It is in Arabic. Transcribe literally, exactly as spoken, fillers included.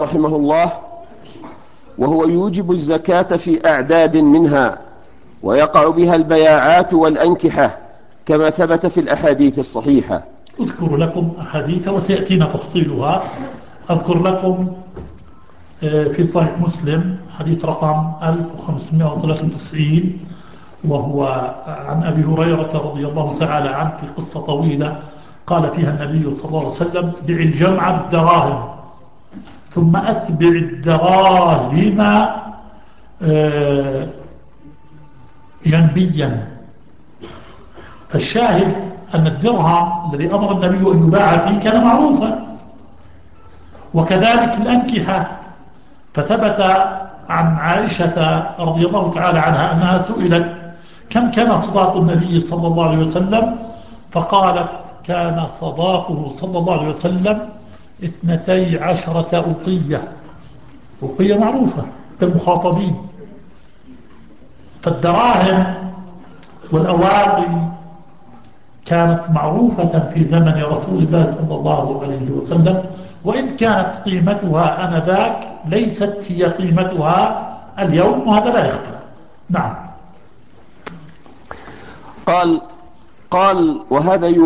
رحمه الله: وهو يوجب الزكاة في أعداد منها، ويقع بها البياعات والأنكحة كما ثبت في الأحاديث الصحيحة. أذكر لكم أحاديث وسيأتينا تفصيلها. أذكر لكم في صحيح مسلم حديث رقم ألف وخمسمائة وثلاثة وتسعين، وهو عن أبي هريرة رضي الله تعالى عنه، في قصة طويلة قال فيها النبي صلى الله عليه وسلم: بع الجمع بالدراهم ثم أتبع الدراهم جنبيا. فالشاهد أن الدرهم الذي أمر النبي أن يباع فيه كان معروفا، وكذلك الأنكحة. فثبت عن عائشة رضي الله تعالى عنها أنها سئلت: كم كان صداق النبي صلى الله عليه وسلم؟ فقالت: كان صداقه صلى الله عليه وسلم اثنتي عشرة أوقية. أوقية معروفة للمخاطبين. فالدراهم والأواقي كانت معروفة في زمن رسول الله صلى الله عليه وسلم، وإن كانت قيمتها آنذاك ليست هي قيمتها اليوم، وهذا لا يختلف. نعم. قال قال وهذا